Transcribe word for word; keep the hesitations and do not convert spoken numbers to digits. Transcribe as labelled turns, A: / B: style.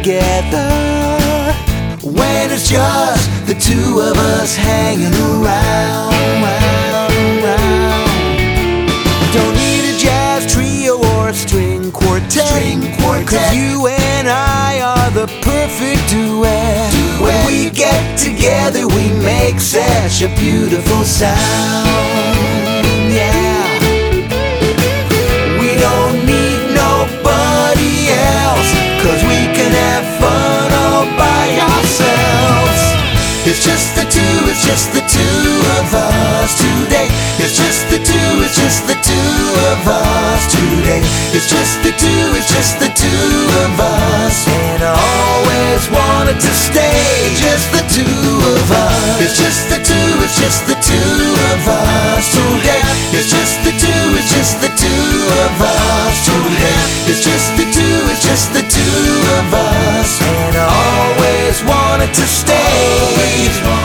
A: together when it's just the two of us hanging around, round, round. Don't need a jazz trio or a string quartet,
B: string quartet.
A: 'Cause you and I are the perfect duet. duet. When we get together we make such a beautiful sound. Yeah. We don't need nobody else, 'cause we can have fun all by ourselves. It's just the two, it's just the two of us today. It's just the two, it's just the two of us today. It's just the two, it's just the two of us. And I always wanted to stay just the two of us. It's just the two, it's just the two of us today. It's just the two, it's just the two of us today. It's just the two, it's just the two of us. And I always wanted to stay.